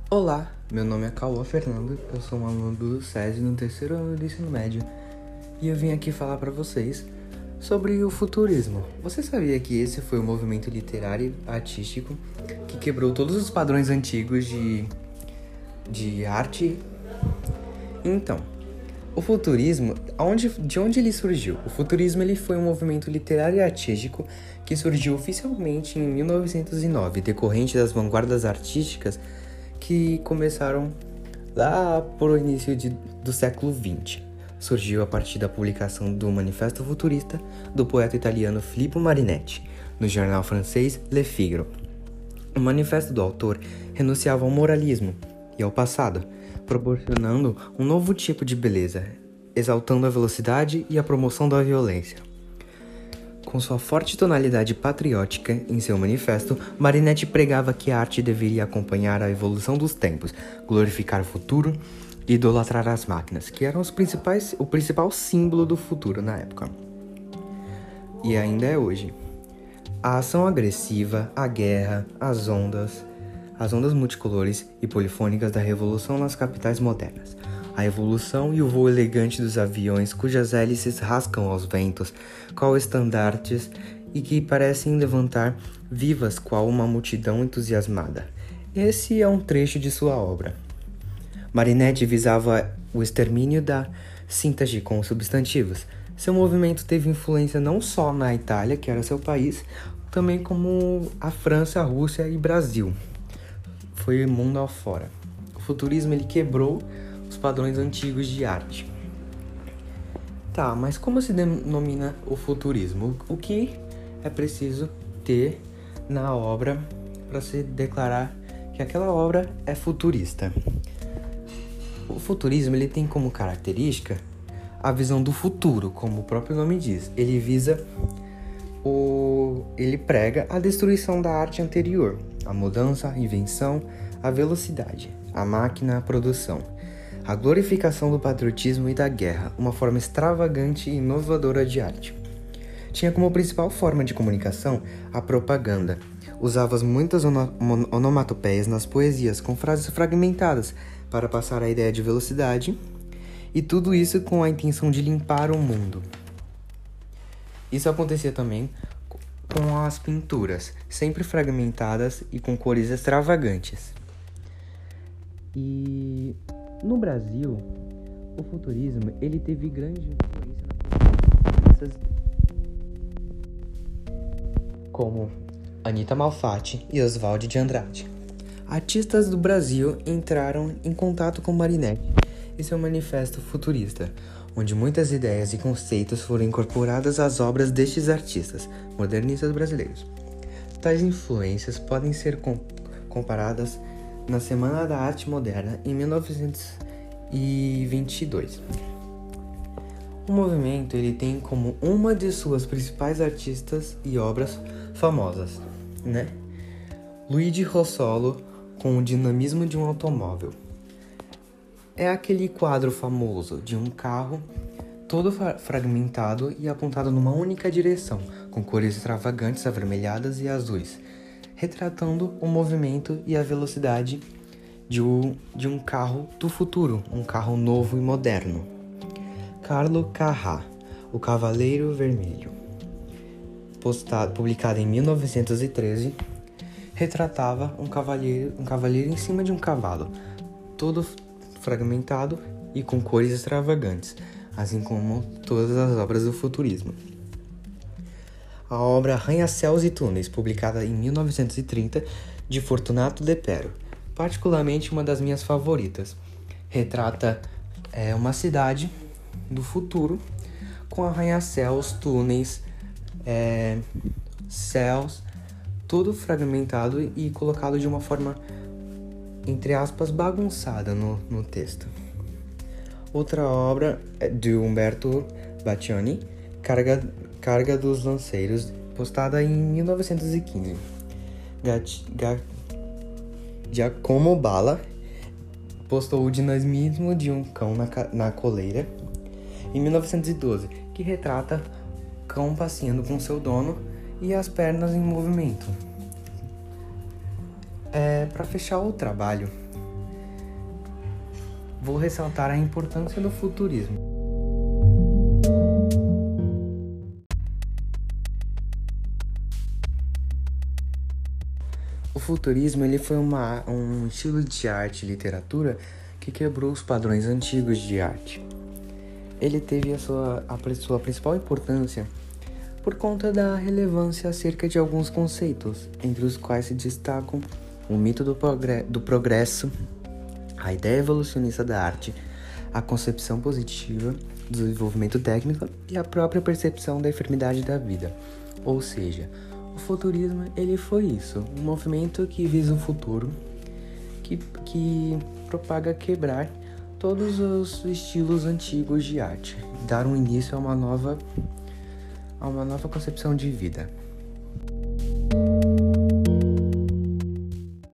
Olá, meu nome é Cauã Fernando, eu sou um aluno do SESI no terceiro ano do ensino médio e eu vim aqui falar para vocês sobre o futurismo. Você sabia que esse foi um movimento literário e artístico que quebrou todos os padrões antigos de arte? Então, o futurismo, de onde ele surgiu? O futurismo ele foi um movimento literário e artístico que surgiu oficialmente em 1909, decorrente das vanguardas artísticas que começaram lá por início do século XX. Surgiu a partir da publicação do Manifesto Futurista do poeta italiano Filippo Marinetti, no jornal francês Le Figaro. O manifesto do autor renunciava ao moralismo e ao passado, proporcionando um novo tipo de beleza, exaltando a velocidade e a promoção da violência. Com sua forte tonalidade patriótica em seu manifesto, Marinetti pregava que a arte deveria acompanhar a evolução dos tempos, glorificar o futuro e idolatrar as máquinas, que eram o principal símbolo do futuro na época. E ainda é hoje. A ação agressiva, a guerra, as ondas multicolores e polifônicas da revolução nas capitais modernas. A evolução e o voo elegante dos aviões cujas hélices rascam aos ventos, qual estandartes e que parecem levantar vivas qual uma multidão entusiasmada. Esse é um trecho de sua obra. Marinetti visava o extermínio da síntese com substantivos. Seu movimento teve influência não só na Itália, que era seu país, também como a França, a Rússia e Brasil. Foi mundo afora. O futurismo ele quebrou os padrões antigos de arte. Tá, mas como se denomina o futurismo? O que é preciso ter na obra para se declarar que aquela obra é futurista? O futurismo ele tem como característica a visão do futuro, como o próprio nome diz. Ele prega a destruição da arte anterior, a mudança, a invenção, a velocidade, a máquina, a produção, a glorificação do patriotismo e da guerra, uma forma extravagante e inovadora de arte. Tinha como principal forma de comunicação a propaganda. Usava muitas onomatopeias nas poesias, com frases fragmentadas, para passar a ideia de velocidade, e tudo isso com a intenção de limpar o mundo. Isso acontecia também com as pinturas, sempre fragmentadas e com cores extravagantes. E no Brasil, o futurismo ele teve grande influência nas como Anita Malfatti e Oswald de Andrade. Artistas do Brasil entraram em contato com Marinetti e seu manifesto futurista, onde muitas ideias e conceitos foram incorporadas às obras destes artistas modernistas brasileiros. Tais influências podem ser comparadas na Semana da Arte Moderna em 1922. O movimento ele tem como uma de suas principais artistas e obras famosas, Luigi Russolo com o dinamismo de um automóvel. É aquele quadro famoso de um carro todo fragmentado e apontado numa única direção, com cores extravagantes avermelhadas e azuis, retratando o movimento e a velocidade de um carro do futuro, um carro novo e moderno. Carlo Carrà, O Cavaleiro Vermelho, publicado em 1913, retratava um cavaleiro em cima de um cavalo, todo fragmentado e com cores extravagantes, assim como todas as obras do futurismo. A obra Arranha-Céus e Túneis, publicada em 1930, de Fortunato Lepero, particularmente uma das minhas favoritas. Retrata uma cidade do futuro com arranha-céus, túneis, céus, tudo fragmentado e colocado de uma forma, entre aspas, bagunçada no texto. Outra obra é de Umberto Baccioni, Carga dos Lanceiros, postada em 1915. Giacomo Balla postou o dinamismo de um cão na coleira em 1912, que retrata cão passeando com seu dono e as pernas em movimento. Para fechar o trabalho, vou ressaltar a importância do futurismo. O futurismo ele foi um estilo de arte e literatura que quebrou os padrões antigos de arte. Ele teve a sua principal importância por conta da relevância acerca de alguns conceitos, entre os quais se destacam o mito do progresso, a ideia evolucionista da arte, a concepção positiva, o desenvolvimento técnico e a própria percepção da enfermidade da vida. Ou seja, o futurismo ele foi isso, um movimento que visa um futuro, que propaga quebrar todos os estilos antigos de arte, dar um início a uma nova concepção de vida.